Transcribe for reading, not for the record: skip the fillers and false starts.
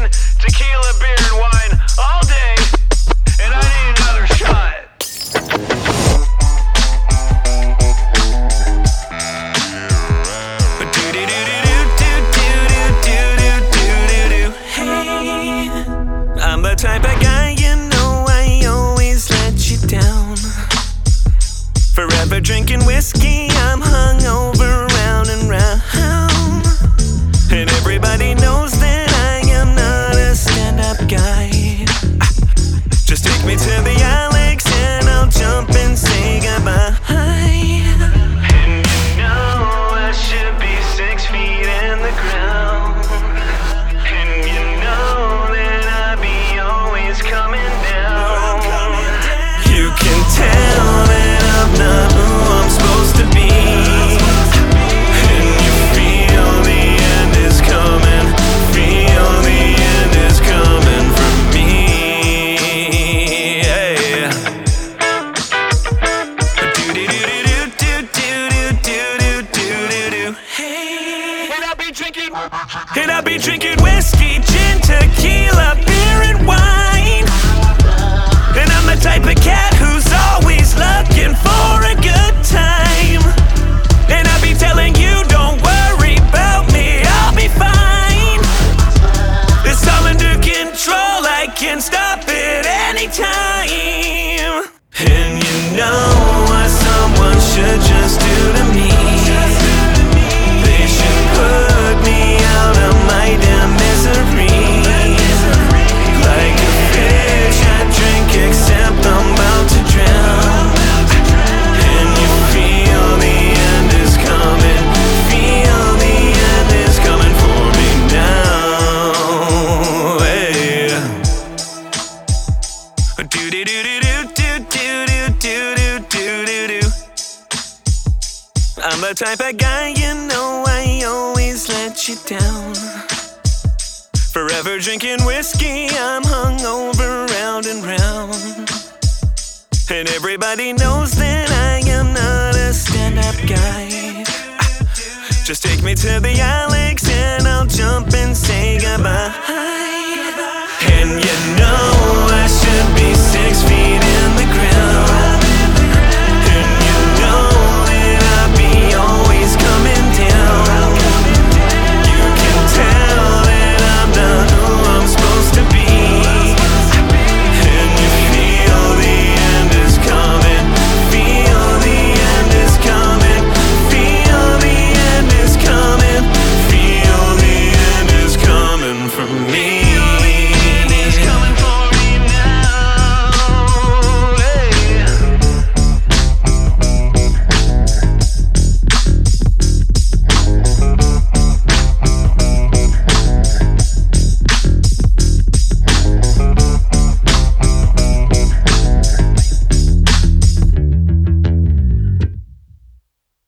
tequila, beer, and wine all day, and I need another shot. Hey, I'm the type of guy, you know, I always let you down. Forever drinking whiskey, I'm hungover round and round. And everybody knows that I am not a stand-up guy. Just take me to the Alex and I'll jump and say goodbye. And you know I should be 6 feet in the ground. And you know that I be always coming down. You can tell that I'm not who I'm supposed to be. And you feel the end is coming. Feel the end is coming for me. Yeah. Hey. And I'll be drinking whiskey, gin, tequila, beer, and wine. And I'm the type of cat who's always looking for a good time. And I'll be telling you, don't worry about me, I'll be fine. It's all under control, I can stop it anytime. And you know what someone should just do to me. They should put me out of my damn misery. Like a fish I drink except I'm about to drown. And you feel the end is coming. Feel the end is coming for me now. Hey. I'm the type of guy, you know, I always let you down. Forever drinking whiskey, I'm hungover round and round. And everybody knows that I am not a stand-up guy. Just take me to the Alex and I'll jump and say goodbye. And you know